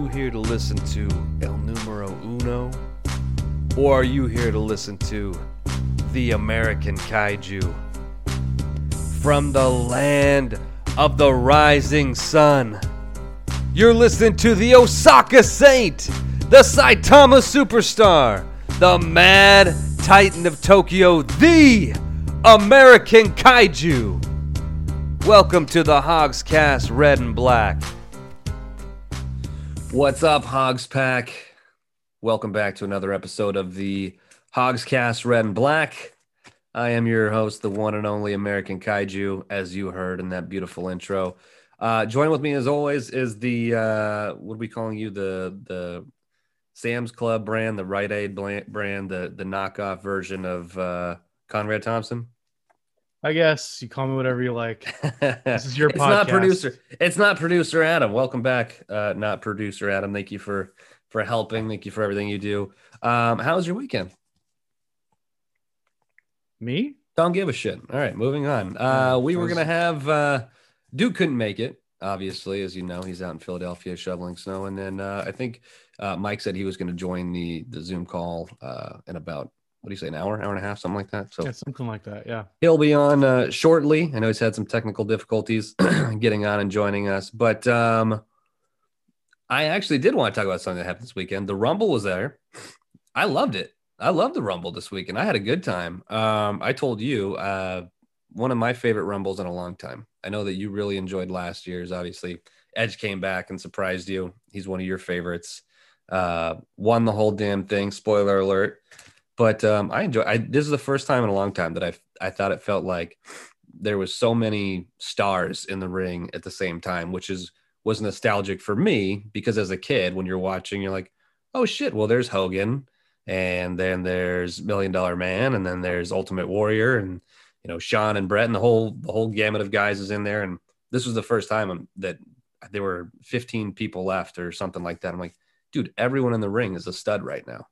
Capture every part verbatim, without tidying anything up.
you here to listen to El Numero Uno? Or are you here to listen to the American Kaiju? From the land of the rising sun, you're listening to the Osaka Saint, the Saitama Superstar, the Mad Titan of Tokyo, the American Kaiju. Welcome to the Hogscast Red and Black. What's up, Hogs Pack? Welcome back to another episode of the Hogscast Red and Black. I am your host, the one and only American Kaiju, as you heard in that beautiful intro. Uh, joining with me, as always, is the, uh, what are we calling you? The the Sam's Club brand, the Rite Aid brand, the, the knockoff version of uh, Conrad Thompson? I guess you call me whatever you like. This is your it's podcast. Not producer. It's not producer Adam. Welcome back. Uh, not producer Adam. Thank you for, for helping. Thank you for everything you do. Um, how was your weekend? Me? Don't give a shit. All right, moving on. Uh, we were going to have, uh, Duke couldn't make it, obviously, as you know, he's out in Philadelphia shoveling snow. And then uh, I think uh, Mike said he was going to join the, the Zoom call uh, in about, what do you say, an hour, hour and a half, something like that. So yeah, something like that. Yeah. He'll be on uh, shortly. I know he's had some technical difficulties getting on and joining us, but um, I actually did want to talk about something that happened this weekend. The Rumble was there. I loved it. I loved the Rumble this weekend. I had a good time. Um, I told you uh, one of my favorite Rumbles in a long time. I know that you really enjoyed last year's. Obviously, Edge came back and surprised you. He's one of your favorites. Uh, won the whole damn thing. Spoiler alert. But um, I enjoy. I this is the first time in a long time that I I thought it felt like there was so many stars in the ring at the same time, which is was nostalgic for me because as a kid, when you're watching, you're like, oh shit, well there's Hogan, and then there's Million Dollar Man, and then there's Ultimate Warrior, and you know Shawn and Brett, and the whole the whole gamut of guys is in there. And this was the first time that there were fifteen people left or something like that. I'm like, dude, everyone in the ring is a stud right now.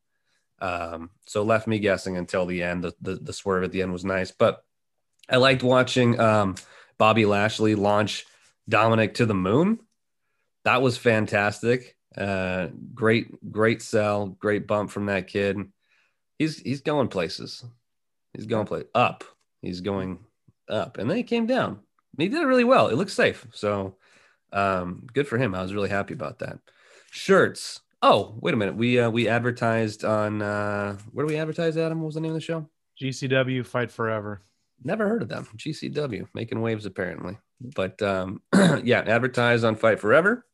Um, so left me guessing until the end. The, the the swerve at the end was nice, but I liked watching um, Bobby Lashley launch Dominic to the moon. That was fantastic. Uh, great, great sell, great bump from that kid. He's he's going places. He's going play up. He's going up, and then he came down. He did it really well. It looks safe. So um, good for him. I was really happy about that. Shirts. Oh, wait a minute. We uh, we advertised on uh, where do we advertise, Adam? What was the name of the show? G C W Fight Forever. Never heard of them. G C W making waves apparently. But um, yeah, advertised on Fight Forever.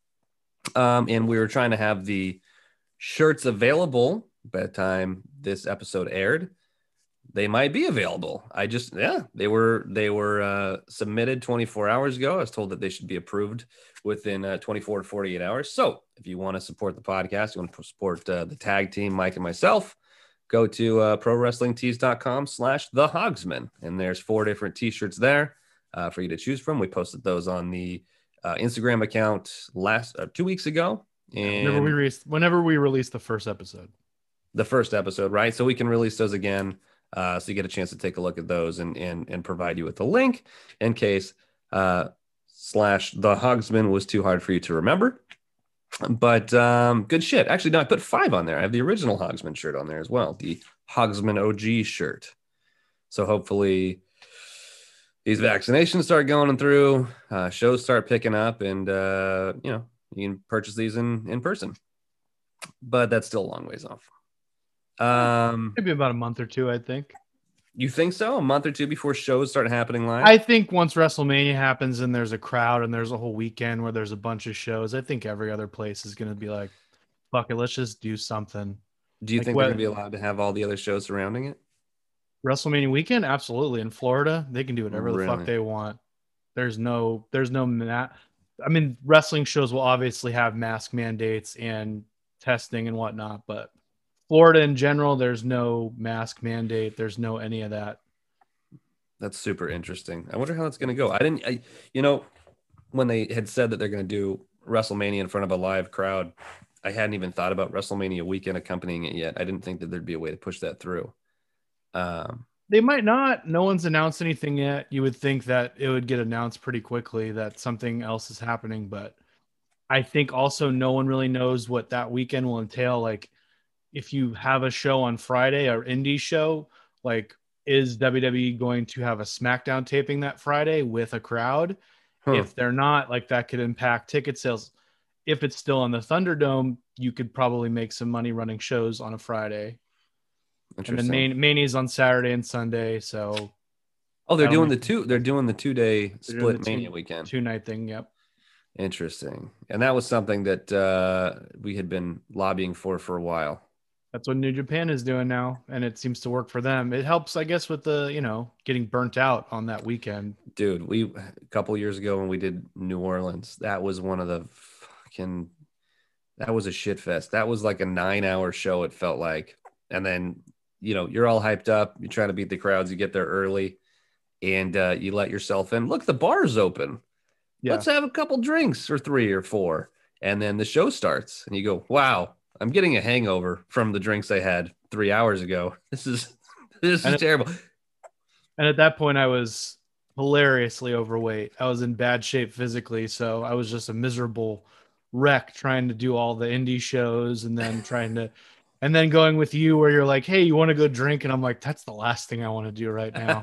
Um, and we were trying to have the shirts available by the time this episode aired. They might be available. I just yeah, they were they were uh, submitted twenty-four hours ago. I was told that they should be approved within uh, twenty-four to forty-eight hours. So if you want to support the podcast, you want to support uh, the tag team, Mike and myself, go to uh, pro wrestling tees dot com slash the Hogsman. And there's four different t-shirts there uh, for you to choose from. We posted those on the uh, Instagram account last uh, two weeks ago. And whenever we released, whenever we released the first episode, the first episode, right? So we can release those again. Uh, so you get a chance to take a look at those and and and provide you with a link in case uh, slash the Hogsman was too hard for you to remember. But um, good shit. Actually, no, I put five on there. I have the original Hogsman shirt on there as well, the Hogsman O G shirt. So hopefully these vaccinations start going through, uh, shows start picking up, and uh, you know you can purchase these in in person. But that's still a long ways off. Um, maybe about a month or two, I think. You think so? A month or two before shows start happening live? I think once WrestleMania happens and there's a crowd and there's a whole weekend where there's a bunch of shows, I think every other place is going to be like, fuck it, let's just do something. Do you like think what, they're going to be allowed to have all the other shows surrounding it? WrestleMania weekend? Absolutely. In Florida, they can do whatever really? the fuck they want. There's no, there's no, ma- I mean, wrestling shows will obviously have mask mandates and testing and whatnot, but Florida in general, there's no mask mandate. There's no any of that. That's super interesting. I wonder how that's going to go. I didn't, I, you know, when they had said that they're going to do WrestleMania in front of a live crowd, I hadn't even thought about WrestleMania weekend accompanying it yet. I didn't think that there'd be a way to push that through. Um, they might not. No one's announced anything yet. You would think that it would get announced pretty quickly that something else is happening, but I think also no one really knows what that weekend will entail. Like if you have a show on Friday or indie show, like is W W E going to have a SmackDown taping that Friday with a crowd? Huh. If they're not, like that could impact ticket sales. If it's still on the Thunderdome, you could probably make some money running shows on a Friday. And then main Mania's on Saturday and Sunday. So oh, they're doing the two. They're doing the two day split two, Mania weekend. Two night thing. Yep. Interesting. And that was something that uh, we had been lobbying for for a while. That's what New Japan is doing now, and it seems to work for them. It helps, I guess, with the, you know, getting burnt out on that weekend. Dude, we a couple years ago when we did New Orleans, that was one of the fucking that was a shit fest. That was like a nine hour show, it felt like. And then, you know, you're all hyped up, you're trying to beat the crowds, you get there early, and uh, you let yourself in. Look, the bar's open. Yeah. Let's have a couple drinks or three or four. And then the show starts and you go, wow, I'm getting a hangover from the drinks I had three hours ago. This is, this is terrible. And at that point I was hilariously overweight. I was in bad shape physically. So I was just a miserable wreck trying to do all the indie shows and then trying to, and then going with you where you're like, hey, you want to go drink? And I'm like, that's the last thing I want to do right now.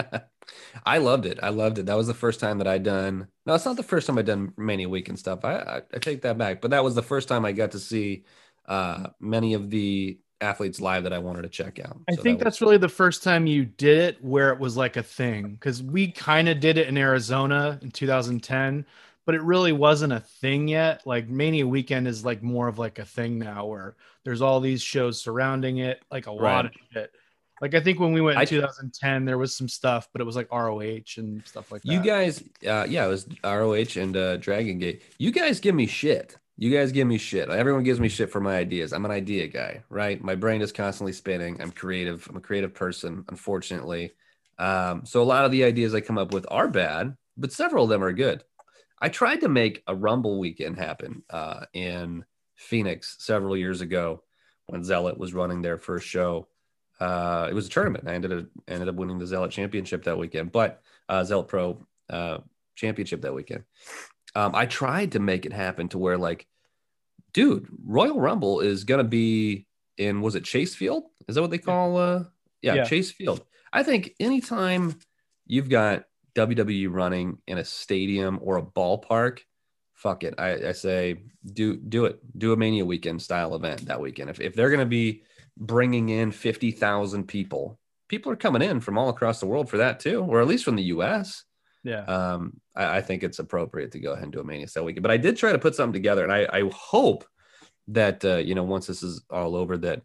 I loved it. I loved it. That was the first time that I'd done. No, it's not the first time I'd done Mania Week and stuff. I, I, I take that back. But that was the first time I got to see uh, many of the athletes live that I wanted to check out. I so think that that's was... really the first time you did it where it was like a thing. Because we kind of did it in Arizona in two thousand ten, but it really wasn't a thing yet. Like Mania Weekend is like more of like a thing now where there's all these shows surrounding it, like a lot right. of shit. Like I think when we went in I, two thousand ten, there was some stuff, but it was like R O H and stuff like that. You guys, uh, yeah, it was R O H and uh, Dragon Gate. You guys give me shit. You guys give me shit. Everyone gives me shit for my ideas. I'm an idea guy, right? My brain is constantly spinning. I'm creative. I'm a creative person, unfortunately. Um, so a lot of the ideas I come up with are bad, but several of them are good. I tried to make a Rumble weekend happen uh, in Phoenix several years ago when Zealot was running their first show. Uh, it was a tournament. I ended up ended up winning the Zealot Championship that weekend, but uh, Zealot Pro uh, Championship that weekend. Um, I tried to make it happen to where, like, dude, Royal Rumble is gonna be in, was it Chase Field? Is that what they call? Uh, yeah, yeah, Chase Field. I think anytime you've got W W E running in a stadium or a ballpark, fuck it. I, I say do do it. Do a Mania weekend style event that weekend. If if they're gonna be bringing in fifty thousand people, people are coming in from all across the world for that too, or at least from the U S. Yeah. Um, I, I think it's appropriate to go ahead and do a Mania style weekend. But I did try to put something together, and I, I hope that uh, you know, once this is all over, that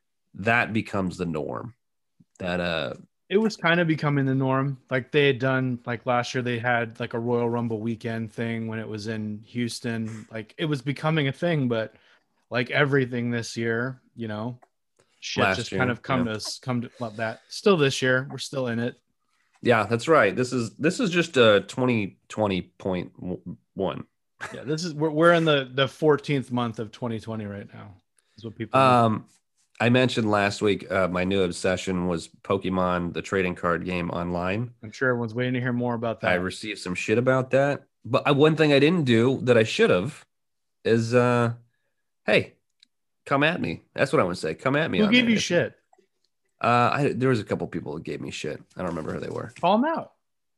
that becomes the norm. That uh, it was kind of becoming the norm. Like they had done, like last year, they had like a Royal Rumble weekend thing when it was in Houston. Like it was becoming a thing, but like everything this year, you know, shit last just year, kind of come yeah. to us, come to well, that. Still this year, we're still in it. Yeah, that's right. This is this is just a twenty twenty point one. Yeah, this is we're we're in the the fourteenth month of twenty twenty right now. Is what people. Um, do. I mentioned last week uh, my new obsession was Pokemon, the trading card game online. I'm sure everyone's waiting to hear more about that. I received some shit about that, but I, one thing I didn't do that I should have is, uh, hey, come at me. That's what I want to say. Come at me. Who on gave there. you shit? Uh, I, there was a couple people that gave me shit. I don't remember who they were. Call them out.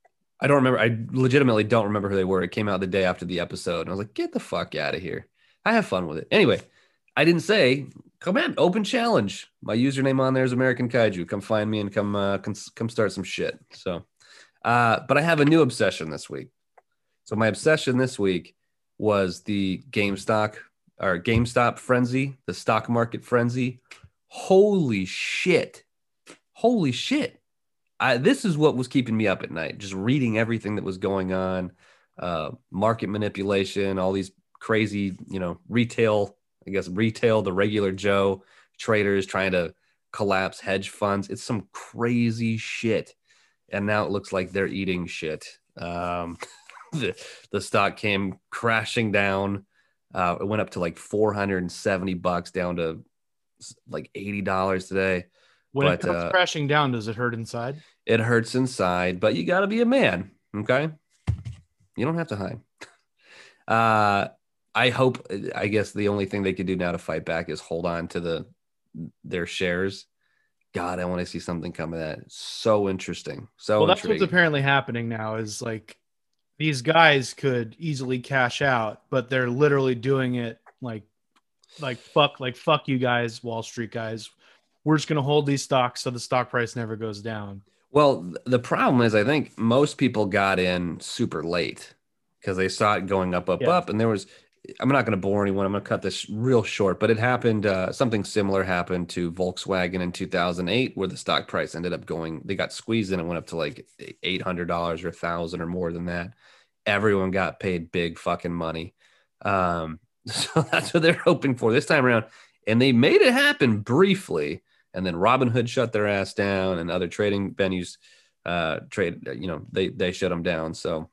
I don't remember. I legitimately don't remember who they were. It came out the day after the episode, and I was like, "Get the fuck out of here!" I have fun with it. Anyway, I didn't say, "Come in, open challenge." My username on there is American Kaiju. Come find me and come uh, come, come start some shit. So, uh, but I have a new obsession this week. So my obsession this week was the GameStop or GameStop frenzy, the stock market frenzy. Holy shit! Holy shit! I, this is what was keeping me up at night, just reading everything that was going on, uh, market manipulation, all these crazy, you know, retail, I guess, retail, the regular Joe traders trying to collapse hedge funds. It's some crazy shit. And now it looks like they're eating shit. Um, the, the stock came crashing down. Uh, it went up to like four hundred seventy bucks down to like eighty dollars today. When but, it comes uh, crashing down, does it hurt inside? It hurts inside, but you got to be a man. Okay. You don't have to hide. Uh, I hope. I guess the only thing they could do now to fight back is hold on to the their shares. God, I want to see something come of that. It's so interesting. So Well, that's what's intriguing. apparently happening now is like these guys could easily cash out, but they're literally doing it like like fuck like fuck you guys, Wall Street guys. We're just gonna hold these stocks so the stock price never goes down. Well, the problem is, I think most people got in super late because they saw it going up, up, Yeah. up. And there was, I'm not going to bore anyone. I'm going to cut this real short, but it happened. Uh, something similar happened to Volkswagen in two thousand eight, where the stock price ended up going, they got squeezed and it went up to like eight hundred dollars or a thousand or more than that. Everyone got paid big fucking money. Um, so that's what they're hoping for this time around. And they made it happen briefly. And then Robinhood shut their ass down, and other trading venues uh, trade. You know, they they shut them down. So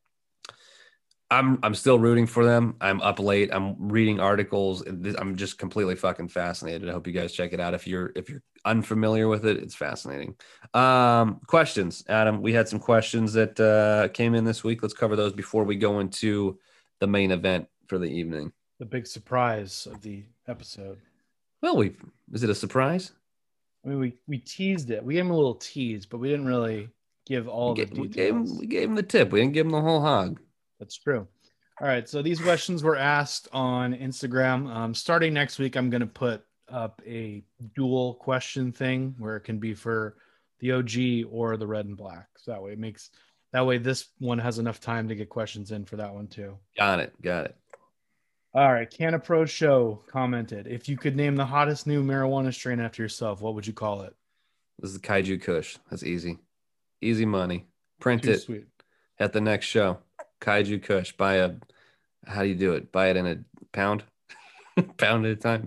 I'm I'm still rooting for them. I'm up late. I'm reading articles. I'm just completely fucking fascinated. I hope you guys check it out. If you're if you're unfamiliar with it, it's fascinating. Um, questions, Adam. We had some questions that uh, came in this week. Let's cover those before we go into the main event for the evening. The big surprise of the episode. Well, we is it a surprise? I mean, we we teased it. We gave him a little tease, but we didn't really give all we the gave, we details. gave him we gave him the tip. We didn't give him the whole hog. That's true. All right. So these questions were asked on Instagram. Um, starting next week, I'm going to put up a dual question thing where it can be for the O G or the red and black. So that way it makes that way this one has enough time to get questions in for that one too. Got it. Got it. All right. Canna Pro Show commented, if you could name the hottest new marijuana strain after yourself, what would you call it? This is the Kaiju Kush. That's easy. Easy money. Print Too it sweet. at the next show. Kaiju Kush. Buy a, how do you do it? Buy it in a pound? Pound at a time.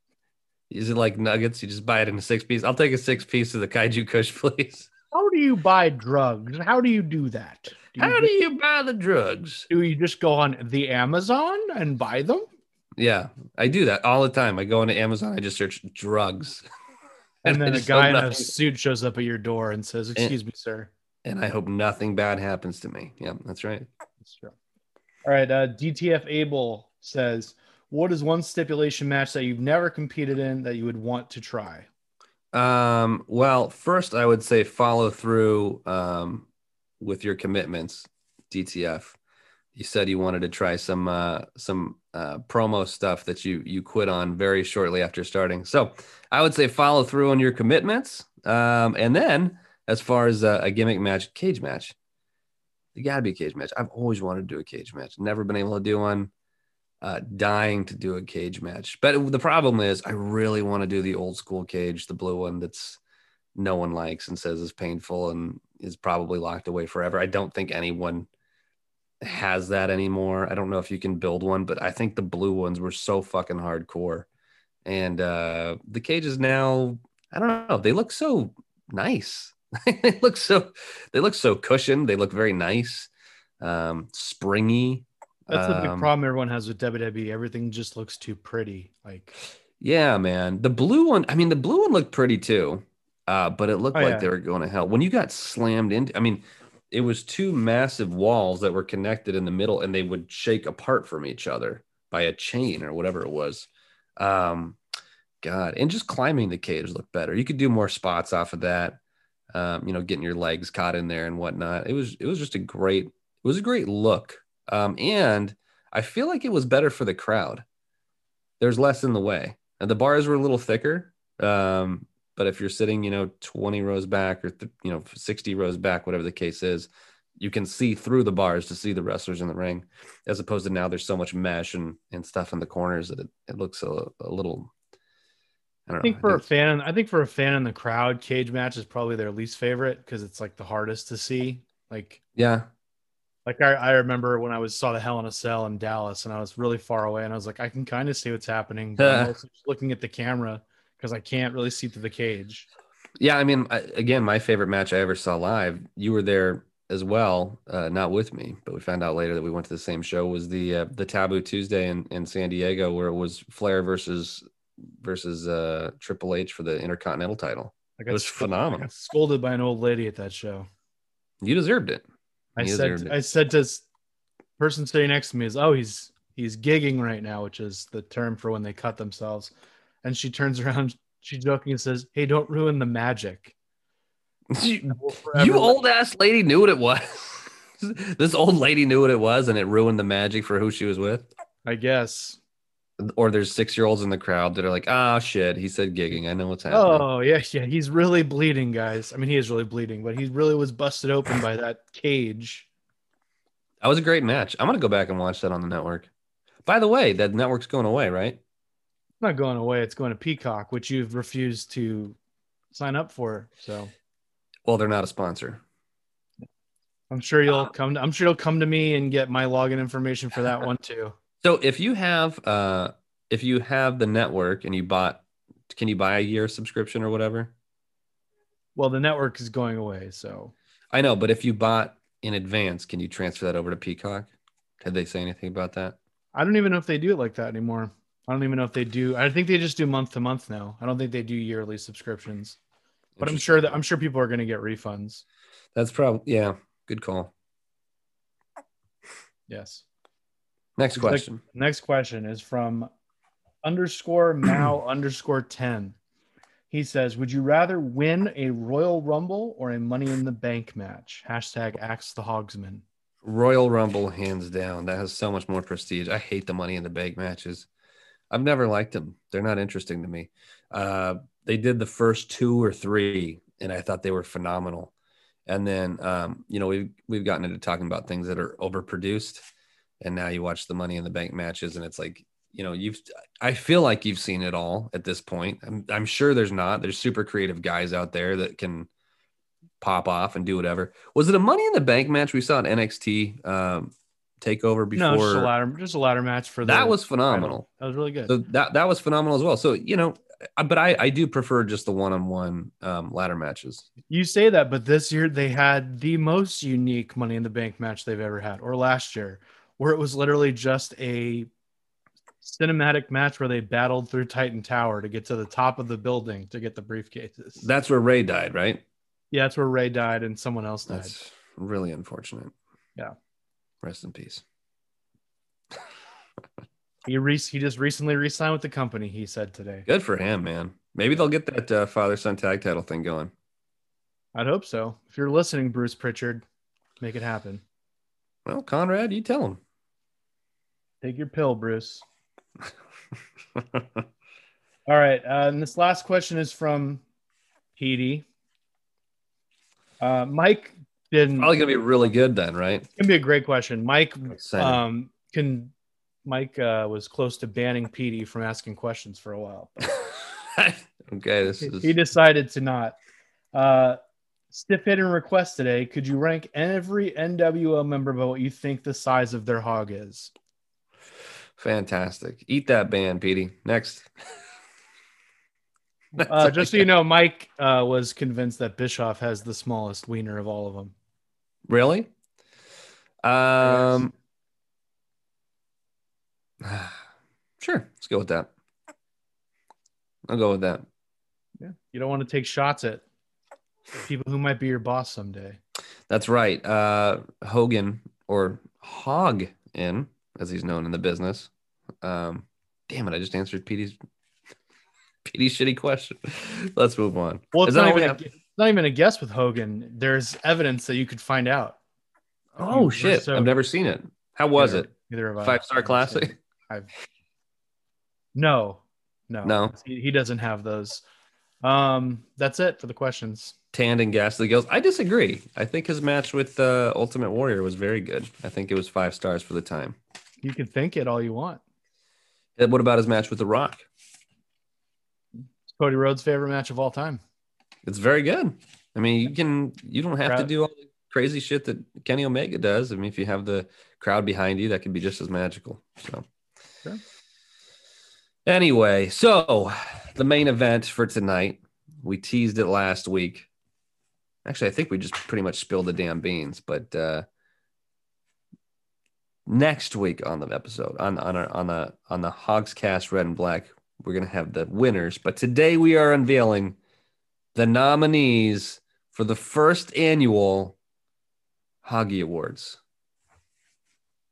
Is it like nuggets? You just buy it in a six piece? I'll take a six piece of the Kaiju Kush, please. How do you buy drugs? How do you do that? Do How you do just, you buy the drugs? do you just go on the Amazon and buy them? Yeah, I do that all the time. I go into Amazon, I just search drugs. And then I a just guy hope in a nothing- suit shows up at your door and says, "Excuse me, sir." And I hope nothing bad happens to me. Yeah, that's right. That's true. All right. Uh, D T F Abel says, what is one stipulation match that you've never competed in that you would want to try? Um, well, first I would say follow through um, with your commitments, D T F. You said you wanted to try some uh, some uh, promo stuff that you you quit on very shortly after starting. So I would say follow through on your commitments. Um, and then as far as a, a gimmick match, cage match, you got to be a cage match. I've always wanted to do a cage match. Never been able to do one. Uh, dying to do a cage match. But the problem is I really want to do the old school cage, the blue one that's no one likes and says is painful and is probably locked away forever. I don't think anyone has that anymore. I don't know if you can build one, but I think the blue ones were so fucking hardcore. And uh, the cages now, I don't know, they look so nice. they look so they look so cushioned. They look very nice, um, springy. That's the big Um, problem everyone has with W W E. Everything just looks too pretty. Like, Yeah, man. The blue one, I mean, the blue one looked pretty too, uh, but it looked Oh, like yeah. they were going to hell. When you got slammed into, I mean, it was two massive walls that were connected in the middle and they would shake apart from each other by a chain or whatever it was. Um, God, and just climbing the cage looked better. You could do more spots off of that, um, you know, getting your legs caught in there and whatnot. It was, it was just a great, it was a great look. Um, and I feel like it was better for the crowd. There's less in the way. And the bars were a little thicker. Um, but if you're sitting, you know, twenty rows back or, th- you know, sixty rows back, whatever the case is, you can see through the bars to see the wrestlers in the ring, as opposed to now there's so much mesh and, and stuff in the corners that it, it looks a, a little, I don't I think know. for a fan, I think for a fan in the crowd, cage match is probably their least favorite because it's like the hardest to see. Like, Yeah. like I, I remember when I was saw the Hell in a Cell in Dallas and I was really far away and I was like, I can kind of see what's happening, but I'm also just looking at the camera because I can't really see through the cage. Yeah. I mean, I, again, my favorite match I ever saw live, you were there as well, uh, not with me, but we found out later that we went to the same show, was the uh, the Taboo Tuesday in, in San Diego, where it was Flair versus versus uh, Triple H for the Intercontinental title. I got It was scold- phenomenal. I got scolded by an old lady at that show. You deserved it. I You said, deserved it. I said to s- person sitting next to me is, oh, he's He's gigging right now, which is the term for when they cut themselves. And she turns around, she joking and says, "Hey, don't ruin the magic." You, you old ass lady knew what it was. This old lady knew what it was, and it ruined the magic for who she was with. I guess. Or there's six year olds in the crowd that are like, "Ah, oh, shit, he said gigging. I know what's happening." Oh yeah, yeah. He's really bleeding, guys. I mean, he is really bleeding, but he really was busted open by that cage. That was a great match. I'm gonna go back and watch that on the network. By the way, that network's going away, right? It's not going away. It's going to Peacock, which you've refused to sign up for. So, well, they're not a sponsor. I'm sure you'll come. To, I'm sure you'll come to me and get my login information for that one too. So, if you have, uh, if you have the network and you bought, can you buy a year subscription or whatever? Well, the network is going away, so I know. But if you bought in advance, can you transfer that over to Peacock? Did they say anything about that? I don't even know if they do it like that anymore. I don't even know if they do. I think they just do month to month now. I don't think they do yearly subscriptions. But I'm sure that I'm sure people are going to get refunds. That's probably yeah. Good call. Yes. Next question. Next, next question is from underscore Mao underscore ten. He says, "Would you rather win a Royal Rumble or a Money in the Bank match?" Hashtag Axe the Hogsman. Royal Rumble, hands down. That has so much more prestige. I hate the Money in the Bank matches. I've never liked them. They're not interesting to me. Uh, they did the first two or three, and I thought they were phenomenal. And then, um, you know, we've, we've gotten into talking about things that are overproduced. And now you watch the Money in the Bank matches, and it's like, you know, you've, I feel like you've seen it all at this point. I'm, I'm sure there's not. There's super creative guys out there that can pop off and do whatever. Was it a Money in the Bank match we saw at N X T um, Takeover before? No, just a ladder, just a ladder match for that the was phenomenal. Title. That was really good. So that that was phenomenal as well. So you know, but I I do prefer just the one-on-one um, ladder matches. You say that, but this year they had the most unique Money in the Bank match they've ever had, or last year, where it was literally just a cinematic match where they battled through Titan Tower to get to the top of the building to get the briefcases. That's where Ray died, right? Yeah, that's where Ray died and someone else died. That's really unfortunate. Yeah. Rest in peace. he re- he just recently re-signed with the company, he said today. Good for him, man. Maybe they'll get that uh, father-son tag title thing going. I'd hope so. If you're listening, Bruce Pritchard, make it happen. Well, Conrad, you tell him. Take your pill, Bruce. All right. Uh, and this last question is from Petey. Uh, Mike didn't. Probably gonna be really good then, right? It's gonna be a great question. Mike um, can. Mike uh, was close to banning Petey from asking questions for a while. Okay, this is. He decided to not. Uh, Stiff hidden request today. Could you rank every N W O member by what you think the size of their hog is? Fantastic. Eat that band, Petey. Next. uh, just so you know, Mike uh, was convinced that Bischoff has the smallest wiener of all of them. Really? Um. Sure. Let's go with that. I'll go with that. Yeah. You don't want to take shots at people who might be your boss someday. That's right. Uh, Hogan, or Hog in, as he's known in the business. Um, damn it. I just answered Petey's Petey's shitty question. Let's move on. Well, it's Is not that even, all we a, not even a guess with Hogan. There's evidence that you could find out. Oh, shit. So, I've never seen it. How was either, it? Either of us. Five-star classic? I've... No. No. No. He, he doesn't have those. Um, that's it for the questions. Tanned and ghastly gills. I disagree. I think his match with uh, Ultimate Warrior was very good. I think it was five stars for the time. You can think it all you want. And what about his match with The Rock? It's Cody Rhodes' favorite match of all time. It's very good. I mean, you can you don't have crowd. to do all the crazy shit that Kenny Omega does. I mean, if you have the crowd behind you, that can be just as magical. So, sure. Anyway, so the main event for tonight, we teased it last week. Actually, I think we just pretty much spilled the damn beans, but uh, next week on the episode, on on our, on the on the Hogscast Red and Black, we're gonna have the winners. But today we are unveiling the nominees for the first annual Hoggy Awards.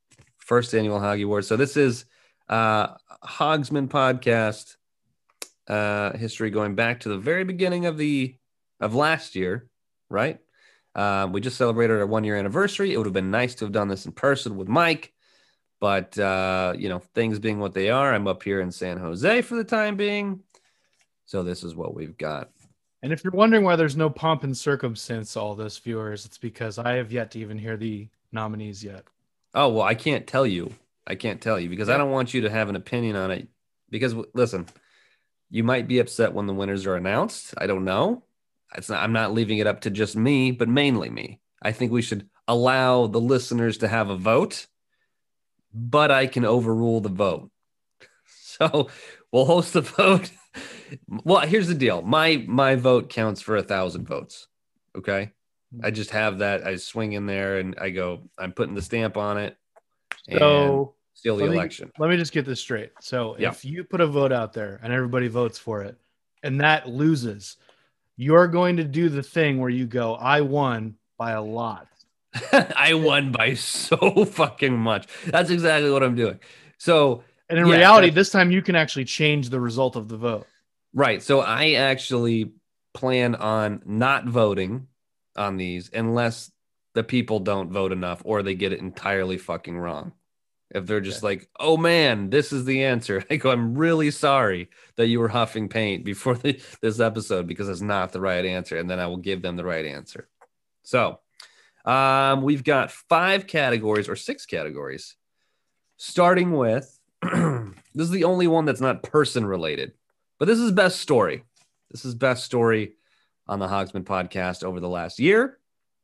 first annual Hoggy Awards. So this is uh, Hogsman podcast uh, history going back to the very beginning of the of last year, right? Uh, we just celebrated our one year anniversary. It would have been nice to have done this in person with Mike, but uh, you know, things being what they are, I'm up here in San Jose for the time being. So this is what we've got. And if you're wondering why there's no pomp and circumstance to all this, viewers, it's because I have yet to even hear the nominees yet. Oh, well, I can't tell you. I can't tell you because yeah. I don't want you to have an opinion on it. Because listen, you might be upset when the winners are announced. I don't know. It's not, I'm not leaving it up to just me, but mainly me. I think we should allow the listeners to have a vote, but I can overrule the vote. So we'll host the vote. Well, here's the deal. My my vote counts for a thousand votes. Okay. I just have that. I swing in there and I go, I'm putting the stamp on it. So seal the let me, election. Let me just get this straight. So yeah. if you put a vote out there and everybody votes for it and that loses, you're going to do the thing where you go, I won by a lot. I won by so fucking much. That's exactly what I'm doing. So, and in yeah, reality, this time you can actually change the result of the vote. Right. So I actually plan on not voting on these unless the people don't vote enough or they get it entirely fucking wrong. If they're just okay. like, oh man, this is the answer. I go, I'm really sorry that you were huffing paint before the, this episode because it's not the right answer. And then I will give them the right answer. So um, we've got five categories or six categories, starting with, this is the only one that's not person related, but this is best story. This is best story on the Hogsman podcast over the last year.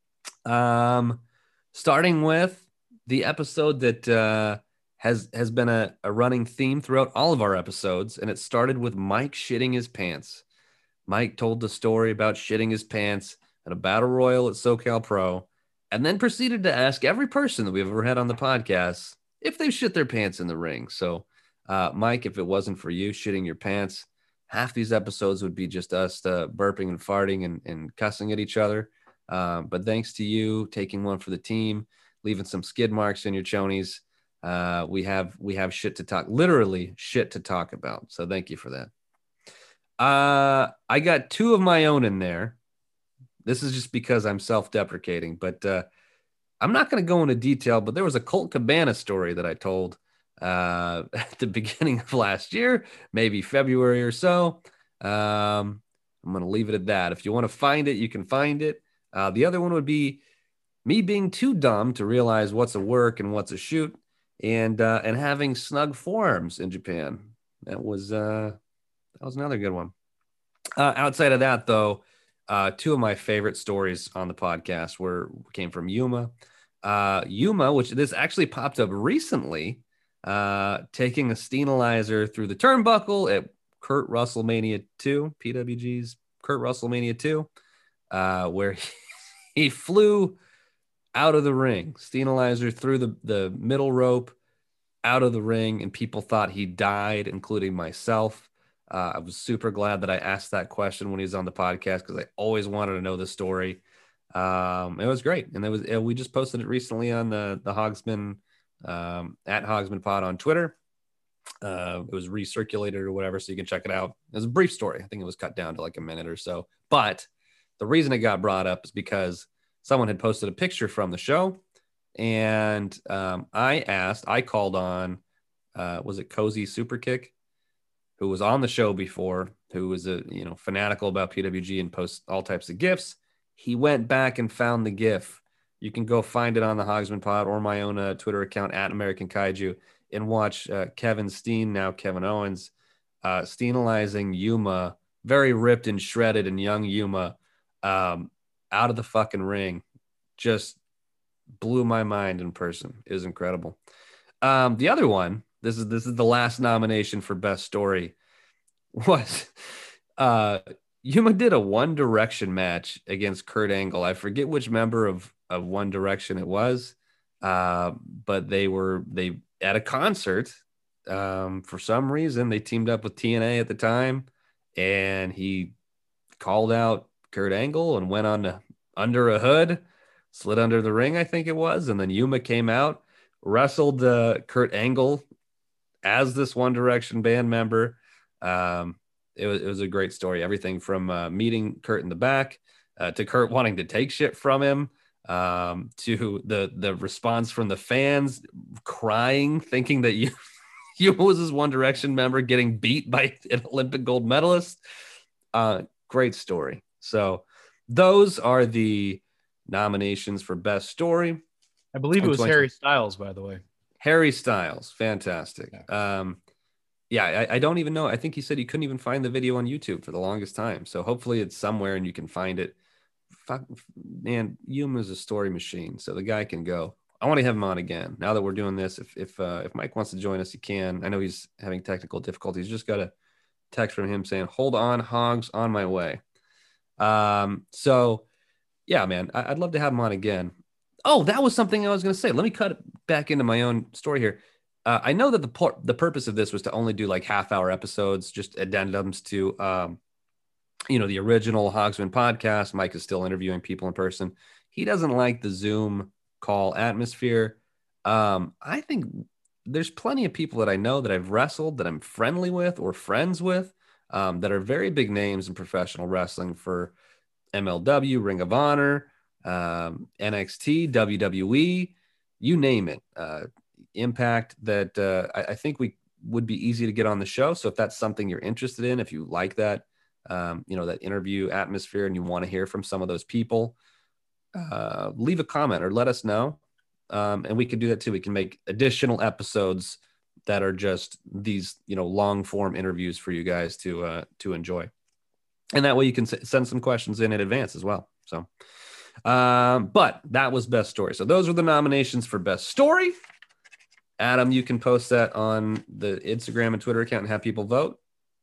Um, starting with the episode that uh, has has been a, a running theme throughout all of our episodes, and it started with Mike shitting his pants. Mike told the story about shitting his pants at a battle royal at SoCal Pro, and then proceeded to ask every person that we've ever had on the podcast if they've shit their pants in the ring. So, uh, Mike, if it wasn't for you shitting your pants, half these episodes would be just us uh, burping and farting and, and cussing at each other. Um, but thanks to you taking one for the team, leaving some skid marks in your chonies, uh, we have we have shit to talk, literally shit to talk about. So thank you for that. Uh, I got two of my own in there. This is just because I'm self-deprecating, but uh, I'm not going to go into detail. But there was a Colt Cabana story that I told uh, at the beginning of last year, maybe February or so. Um, I'm going to leave it at that. If you want to find it, you can find it. Uh, the other one would be me being too dumb to realize what's a work and what's a shoot, and uh, and having snug forearms in Japan. That was uh, that was another good one. Uh, outside of that, though, uh, two of my favorite stories on the podcast were came from Yuma. Uh, Yuma, which this actually popped up recently, uh, taking a Steenalizer through the turnbuckle at Kurt WrestleMania two, P W G's Kurt WrestleMania two, uh, where he, he flew out of the ring, Steenalizer through the, the middle rope, out of the ring, and people thought he died, including myself. Uh, I was super glad that I asked that question when he was on the podcast because I always wanted to know the story. Um, it was great, and it was we just posted it recently on the the Hogsman um, at Hogsman Pod on Twitter. Uh, it was recirculated or whatever, so you can check it out. It was a brief story. I think it was cut down to like a minute or so. But the reason it got brought up is because someone had posted a picture from the show, and um, I asked, I called on, uh, was it Cozy Superkick, who was on the show before, who was a you know fanatical about P W G and posts all types of GIFs. He went back and found the GIF. You can go find it on the Hogsman Pod or my own uh, Twitter account at American Kaiju and watch uh, Kevin Steen, now Kevin Owens, uh, Steenalizing Yuma, very ripped and shredded and young Yuma, um, out of the fucking ring. Just blew my mind in person. It was incredible. Um, the other one, this is this is the last nomination for best story, was uh, Yuma did a One Direction match against Kurt Angle. I forget which member of, of One Direction it was, uh, but they were they at a concert. Um, for some reason, they teamed up with T N A at the time, and he called out Kurt Angle and went on to Under a Hood, slid under the ring, I think it was, and then Yuma came out, wrestled uh, Kurt Angle as this One Direction band member. Um, it was, it was a great story. Everything from uh, meeting Kurt in the back uh, to Kurt wanting to take shit from him, um, to the the response from the fans crying, thinking that you you was this One Direction member getting beat by an Olympic gold medalist. Uh, great story. So those are the nominations for best story. I believe it was Harry Styles, by the way. Harry Styles, fantastic. Yeah. Um, yeah, I, I don't even know. I think he said he couldn't even find the video on YouTube for the longest time. So hopefully it's somewhere and you can find it. Fuck, man, Hume is a story machine, so the guy can go. I want to have him on again. Now that we're doing this, if if uh, if Mike wants to join us, he can. I know he's having technical difficulties. Just got a text from him saying, "Hold on, Hogs, on my way." Um, so yeah, man, I, I'd love to have him on again. Oh, that was something I was going to say. Let me cut back into my own story here. Uh, I know that the por- the purpose of this was to only do like half hour episodes, just addendums to, um, you know, the original Hogsman podcast. Mike is still interviewing people in person. He doesn't like the Zoom call atmosphere. Um, I think there's plenty of people that I know that I've wrestled, that I'm friendly with or friends with, um, that are very big names in professional wrestling for M L W, Ring of Honor, um, N X T, W W E, you name it. Uh, Impact, that uh, I, I think we would be easy to get on the show. So if that's something you're interested in, if you like that, um, you know, that interview atmosphere and you want to hear from some of those people, uh, leave a comment or let us know. Um, and we can do that too. We can make additional episodes that are just these, you know, long form interviews for you guys to, uh, to enjoy. And that way you can s- send some questions in in advance as well. So, um, but that was best story. So those were the nominations for best story. Adam, you can post that on the Instagram and Twitter account and have people vote.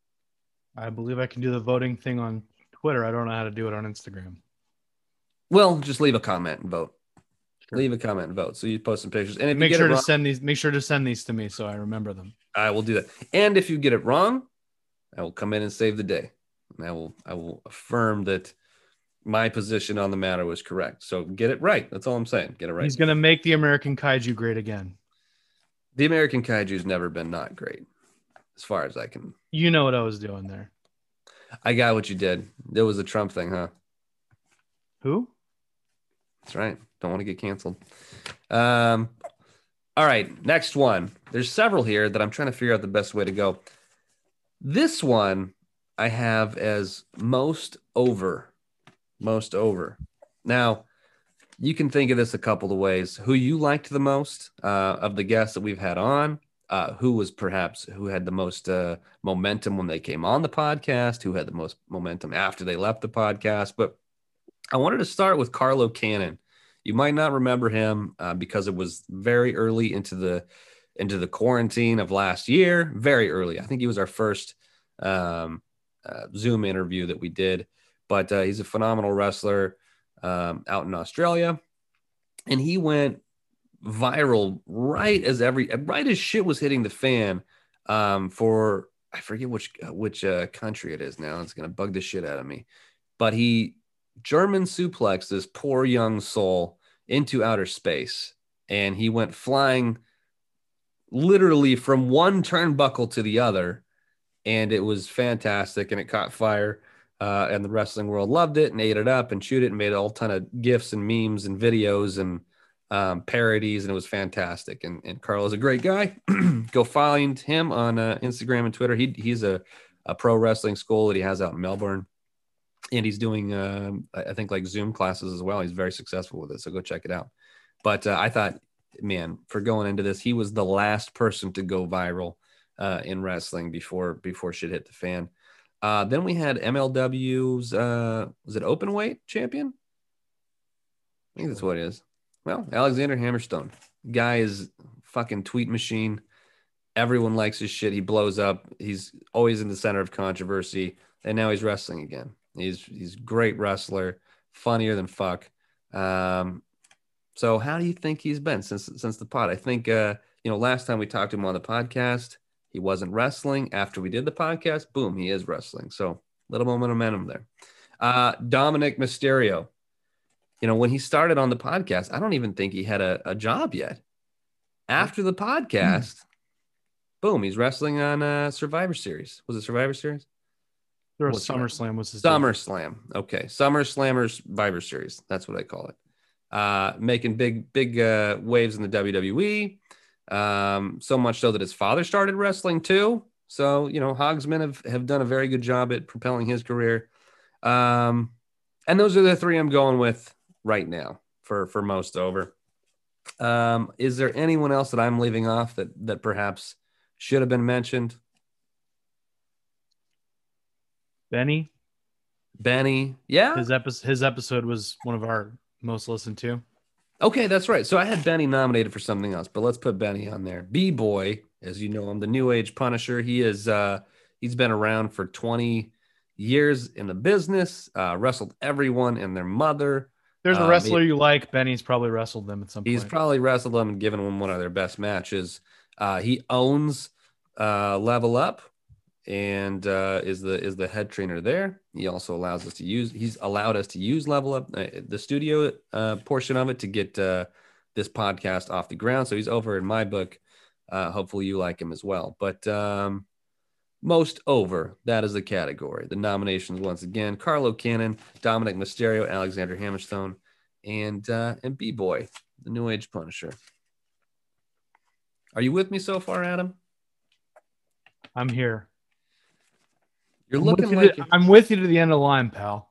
I believe I can do the voting thing on Twitter. I don't know how to do it on Instagram. Well, just leave a comment and vote. Sure. Leave a comment and vote. So you post some pictures. And if make you get sure it to wrong, send these, make sure to send these to me so I remember them. I will do that. And if you get it wrong, I will come in and save the day. And I will I will affirm that my position on the matter was correct. So get it right. That's all I'm saying. Get it right. He's going to make the American Kaiju great again. The American Kaiju's never been not great, as far as I can. You know what I was doing there. I got what you did. It was a Trump thing, huh? Who? That's right. Don't want to get canceled. Um, all right. Next one. There's several here that I'm trying to figure out the best way to go. This one I have as most over. Most over. Now, you can think of this a couple of ways. Who you liked the most uh, of the guests that we've had on, uh, who was perhaps who had the most uh, momentum when they came on the podcast, who had the most momentum after they left the podcast. But I wanted to start with Carlo Cannon. You might not remember him uh, because it was very early into the into the quarantine of last year. Very early. I think he was our first um, uh, Zoom interview that we did. But uh, he's a phenomenal wrestler. Um, out in Australia, and he went viral right as every right as shit was hitting the fan um, for I forget which which uh, country it is now. It's gonna bug the shit out of me, but he German suplexed this poor young soul into outer space, and he went flying literally from one turnbuckle to the other, and it was fantastic, and it caught fire. Uh, and the wrestling world loved it and ate it up and chewed it and made all ton of GIFs and memes and videos and um, parodies. And it was fantastic. And, and Carl is a great guy. Go find him on uh, Instagram and Twitter. He, he's a, a pro wrestling school that he has out in Melbourne. And he's doing, uh, I think, like Zoom classes as well. He's very successful with it. So go check it out. But uh, I thought, man, for going into this, he was the last person to go viral uh, in wrestling before before shit hit the fan. Uh, then we had M L W's, uh, was it open weight champion? I think that's what it is. Well, Alexander Hammerstone. Guy is fucking tweet machine. Everyone likes his shit. He blows up. He's always in the center of controversy. And now he's wrestling again. He's he's a great wrestler, funnier than fuck. Um, so how do you think he's been since since the pod? I think, uh, you know, last time we talked to him on the podcast, he wasn't wrestling. After we did the podcast, boom, he is wrestling. So little moment of momentum there. Uh, Dominic Mysterio. You know, when he started on the podcast, I don't even think he had a, a job yet. After the podcast, boom, he's wrestling on uh, Survivor Series. Was it Survivor Series? There What's was SummerSlam was his SummerSlam. Okay, SummerSlammer Survivor Series. That's what I call it. Uh, making big, big uh, waves in the W W E. Um, so much so that his father started wrestling too. So, you know, Hogsman have, have done a very good job at propelling his career. Um, and those are the three I'm going with right now for, for most over. Um, is there anyone else that I'm leaving off that, that perhaps should have been mentioned? Benny. Benny. Yeah. His episode, his episode was one of our most listened to. Okay, that's right. So I had Benny nominated for something else, but let's put Benny on there. B-Boy, as you know him, the New Age Punisher. He is uh he's been around for twenty years in the business, uh, wrestled everyone and their mother. There's a Um, wrestler he- you like. Benny's probably wrestled them at some he's point. probably wrestled them and given them one of their best matches. Uh, he owns uh, Level Up and uh, is the is the head trainer there. He also allows us to use. He's allowed us to use Level Up, uh, the studio uh, portion of it, to get uh, this podcast off the ground. So he's over in my book. Uh, hopefully you like him as well. But um, most over, that is the category. The nominations once again: Carlo Cannon, Dominic Mysterio, Alexander Hammerstone, and uh, and B-Boy, the New Age Punisher. Are you with me so far, Adam? I'm here. You're I'm looking with like you to, I'm with you to the end of the line, pal.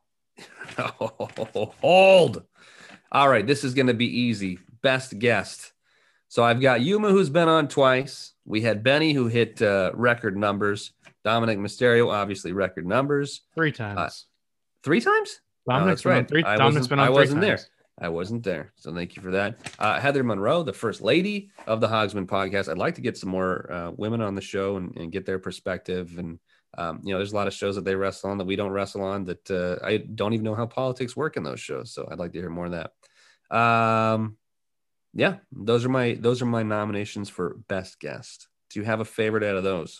Hold. All right, this is going to be easy. Best guest. So I've got Yuma, who's been on twice. We had Benny, who hit uh, record numbers. Dominic Mysterio, obviously record numbers. Three times. Uh, three times? Dominic's Oh, that's right. Three, I Dominic's wasn't, been on I three wasn't times. there. I wasn't there. So thank you for that. Uh, Heather Monroe, the first lady of the Hogsman podcast. I'd like to get some more uh, women on the show and, and get their perspective. And, um, you know, there's a lot of shows that they wrestle on that we don't wrestle on that uh, I don't even know how politics work in those shows. So I'd like to hear more of that. Um, yeah, those are my, those are my nominations for best guest. Do you have a favorite out of those?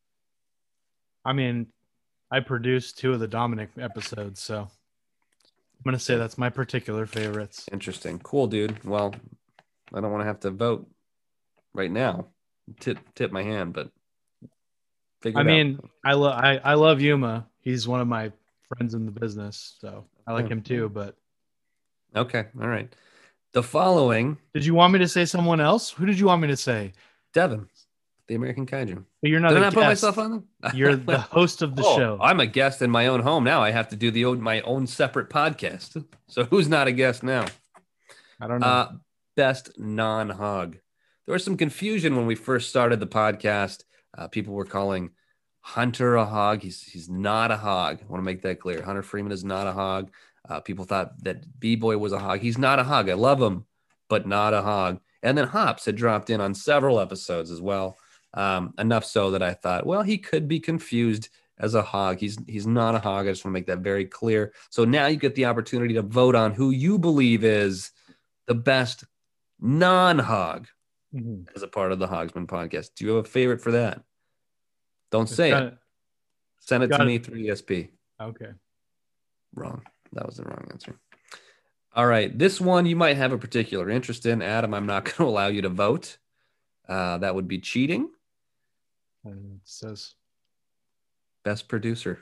I mean, I produced two of the Dominic episodes, so I'm going to say that's my particular favorites. Interesting. Cool, dude. Well, I don't want to have to vote right now. Tip, tip my hand, but figure I it mean, out. I love I, I love Yuma. He's one of my friends in the business, so I like Yeah. him too. But Okay. All right. The following, did you want me to say someone else? Who did you want me to say? Devin, the American Kaiju. But you're not. Did I a not put guest. myself on them? You're the host of the Oh, show. I'm a guest in my own home now. I have to do the own, my own separate podcast. So who's not a guest now? I don't know. Uh, best non-hog. There was some confusion when we first started the podcast. Uh, people were calling Hunter a hog. He's he's not a hog. I want to make that clear. Hunter Freeman is not a hog. Uh, people thought that B-Boy was a hog. He's not a hog. I love him, but not a hog. And then Hops had dropped in on several episodes as well. Um, enough so that I thought, well, he could be confused as a hog. He's he's not a hog. I just want to make that very clear. So now you get the opportunity to vote on who you believe is the best non-hog Mhm. as a part of the Hogsman podcast. Do you have a favorite for that? Don't say Got it. Send it to got me it. through E S P. Okay. Wrong. That was the wrong answer. All right. This one you might have a particular interest in. Adam, I'm not going to allow you to vote. Uh, that would be cheating. And it says, Best producer.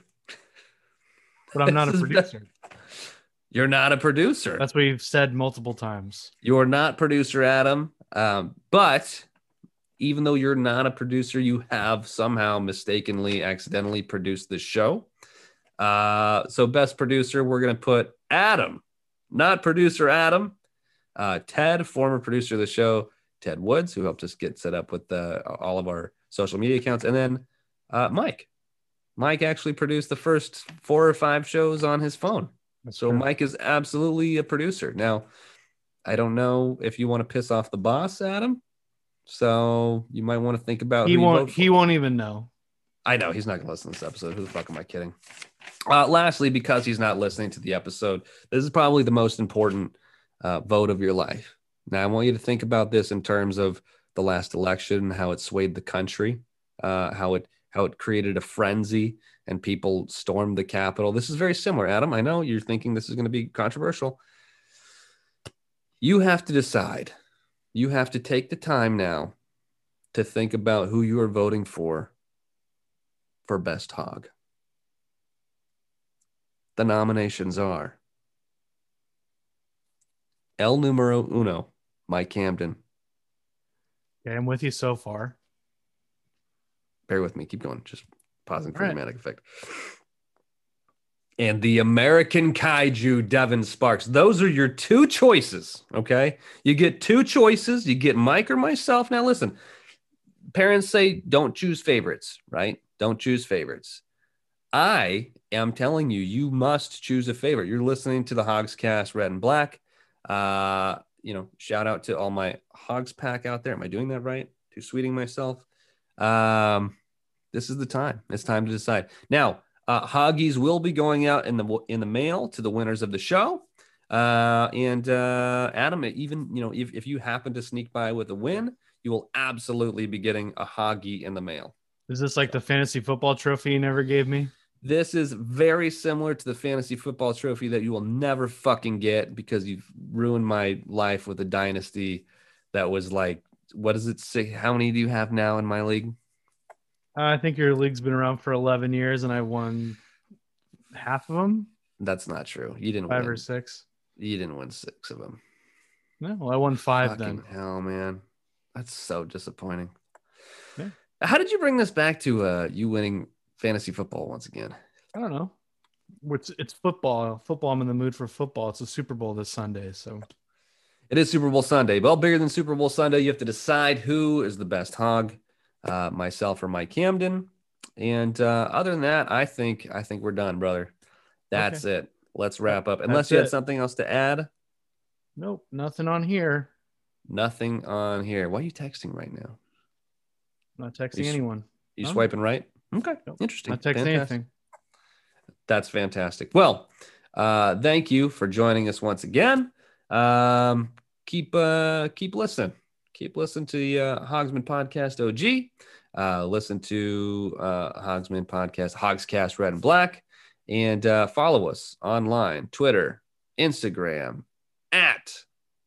but I'm not a This is producer. You're not a producer. That's what you've said multiple times. You're not producer, Adam. Um, but even though you're not a producer, you have somehow mistakenly, accidentally produced this show. Uh, so best producer, we're going to put Adam, not producer Adam. Uh, Ted, former producer of the show, Ted Woods, who helped us get set up with uh, all of our social media accounts. And then uh, Mike. Mike actually produced the first four or five shows on his phone. That's So true. Mike is absolutely a producer. Now, I don't know if you want to piss off the boss, Adam. So you might want to think about he who you won't. vote for. He won't even know. I know he's not going to listen to this episode. Who the fuck am I kidding? Uh, lastly, because he's not listening to the episode, this is probably the most important uh, vote of your life. Now, I want you to think about this in terms of the last election, how it swayed the country, uh, how it how it created a frenzy and people stormed the Capitol. This is very similar, Adam. I know you're thinking this is going to be controversial. You have to decide You have to take the time now to think about who you are voting for for best hog. The nominations are El Numero Uno, Mike Camden. Okay, I'm with you so far. Bear with me. Keep going. Just pausing for All right. dramatic effect. And the American Kaiju, Devin Sparks. Those are your two choices, okay? You get two choices. You get Mike or myself. Now, listen, parents say don't choose favorites, right? Don't choose favorites. I am telling you, you must choose a favorite. You're listening to the Hogs Cast Red and Black. Uh, you know, shout out to all my Hogs pack out there. Am I doing that right? Too sweeting myself. Um, this is the time. It's time to decide. Now, uh, Hoggies will be going out in the in the mail to the winners of the show. Uh, and uh, Adam, even you know, if, if you happen to sneak by with a win, you will absolutely be getting a Hoggy in the mail. Is this like the fantasy football trophy you never gave me? This is very similar to the fantasy football trophy that you will never fucking get because you've ruined my life with a dynasty that was like, what does it say? How many do you have now in my league? Uh, I think your league's been around for eleven years and I won half of them. That's not true. You didn't Five win. or six. You didn't win six of them. No, well, I won five Fucking then. hell, man. That's so disappointing. Yeah. How did you bring this back to uh, you winning fantasy football once again? I don't know. It's it's football. Football. I'm in the mood for football. It's a Super Bowl this Sunday, so it is Super Bowl Sunday. Well, bigger than Super Bowl Sunday, you have to decide who is the best hog, uh, myself or Mike Camden. And uh, other than that, I think I think we're done, brother. That's okay. it. Let's wrap up. Unless That's you had it. something else to add. Nope, nothing on here. Nothing on here. Why are you texting right now? I'm not texting you, anyone. You no. swiping right? Okay, nope. Interesting. Not texting fantastic. anything. That's fantastic. Well, uh, thank you for joining us once again. Um, keep uh, keep listening. Keep listening to the uh, Hogsman Podcast O G. Uh, listen to uh, Hogsman Podcast, Hogscast Red and Black, and uh, follow us online, Twitter, Instagram, at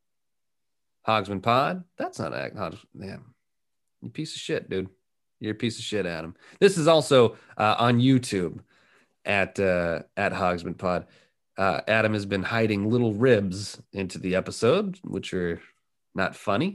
Hogsman Pod. That's not act. Damn, you piece of shit, dude. You're a piece of shit, Adam. This is also uh, on YouTube at uh, at Hogsman Pod. Uh, Adam has been hiding little ribs into the episode, which are not funny.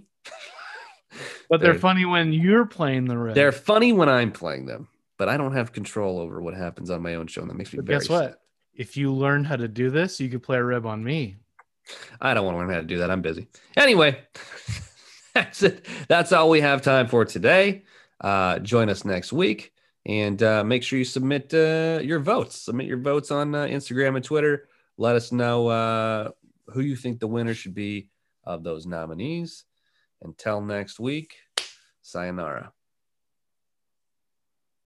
But they're, they're funny when you're playing the rib. They're funny when I'm playing them, but I don't have control over what happens on my own show, and that makes me but very guess what? sad. If you learn how to do this, you could play a rib on me. I don't want to learn how to do that. I'm busy. Anyway, that's it. That's all we have time for today. Uh, join us next week, and uh, make sure you submit uh, your votes. Submit your votes on uh, Instagram and Twitter. Let us know uh, who you think the winner should be of those nominees. Until next week, sayonara.